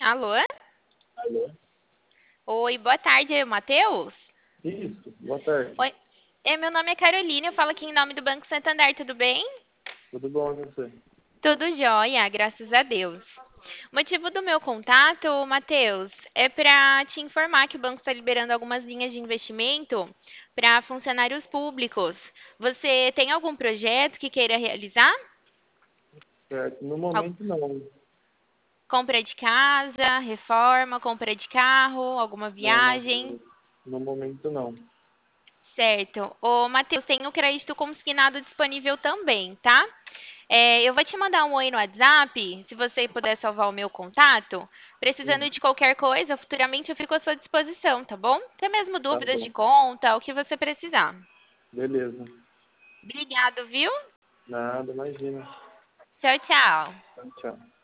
Alô? Alô? Oi, boa tarde, Matheus? Isso, boa tarde. Oi, meu nome é Carolina, eu falo aqui em nome do Banco Santander, tudo bem? Tudo bom com você? Tudo jóia, graças a Deus. O motivo do meu contato, Matheus, é para te informar que o banco está liberando algumas linhas de investimento para funcionários públicos. Você tem algum projeto que queira realizar? Certo. No Al- momento, não. Compra de casa, reforma, compra de carro, alguma Não, viagem? no momento, não. Certo. Ô, Matheus, tem o crédito consignado disponível também, tá? Eu vou te mandar um oi no WhatsApp, se você puder salvar o meu contato. Precisando Uhum. de qualquer coisa, futuramente eu fico à sua disposição, tá bom? Até mesmo Tá dúvidas de bom. conta, o que você precisar. Beleza. Obrigado, viu? Nada, imagina. Tchau, tchau. Tchau, tchau.